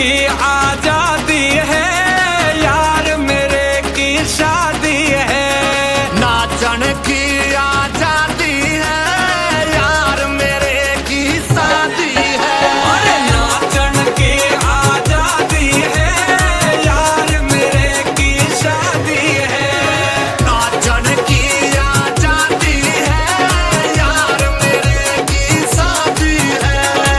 की आजादी है, यार मेरे की शादी है। नाचन की आजादी है, यार मेरे की शादी है। अरे नाचन की आजादी है, यार मेरे की शादी है। नाचन की आजादी है, यार मेरे की शादी है।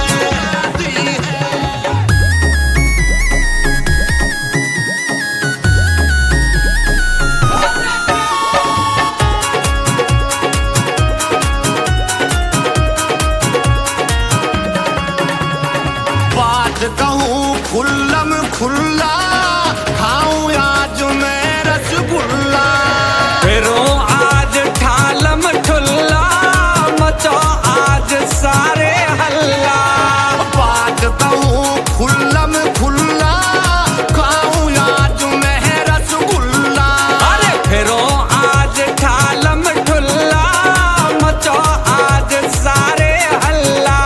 बात कहूँ खुल्लम खुल्ला, खाऊं आज मैं रसगुल्ला। फिरो आज ठालम ठुल्ला, मचो आज सारे हल्ला। बात कहूँ खुल्लम खुल्ला, खाऊं आज मैं रसगुल्ला। अरे फिरो आज ठालम ठुल्ला, मचो आज सारे हल्ला।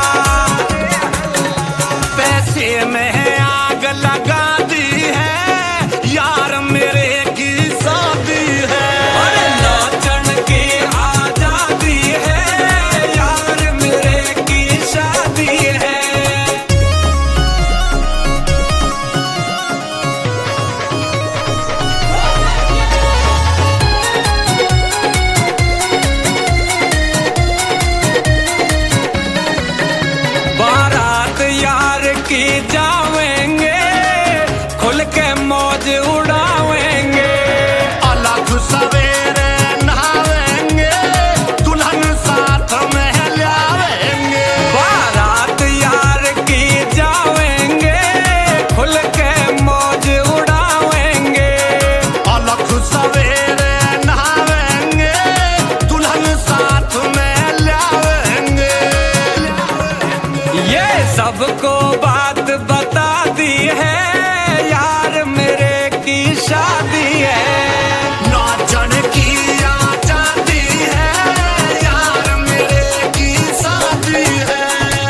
पैसे में आग लगा दी है, यार मेरे की शादी है। अरे नाचन की आजादी है, यार मेरे की शादी है। बारात यार की जावेंगे, खुल के मौज उड़ावेंगे। अलग सवेरे नहावेंगे, दुल्हन साथ में लावेंगे। बारात यार की जावेंगे, खुल के मौज उड़ावेंगे। अलग सवेरे नहावेंगे, दुल्हन साथ में लावेंगे। ये सबको बात बता दी है, यार मेरे की शादी है। नाचन की आजादी है, यार मेरे की शादी है।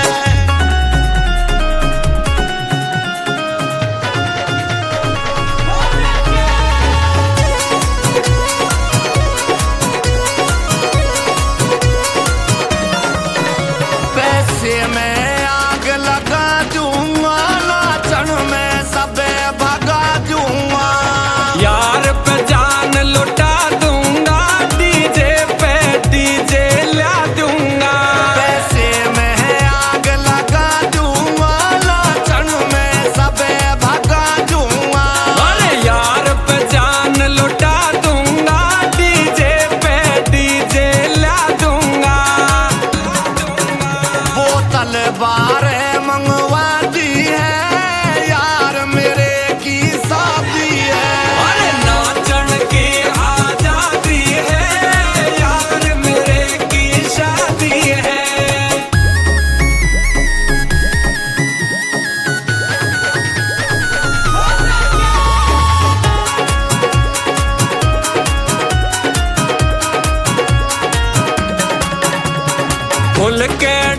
पैसे में आग लगा दूंगा, नाचन में सबे भगा दूंगा। यार पे जान लुटा दूंगा, डीजे पे डीजे ला दूंगा। पैसे में आग लगा दूंगा, नाचन में सबे भगा दूंगा। अरे यार पे जान लुटा दूंगा, डीजे पे डीजे ला दूंगा। बोतल बारे मंगवा दी है, यार मेरे की शादी है। अरे नाचन की आजादी है, यार मेरे की शादी है। खुल के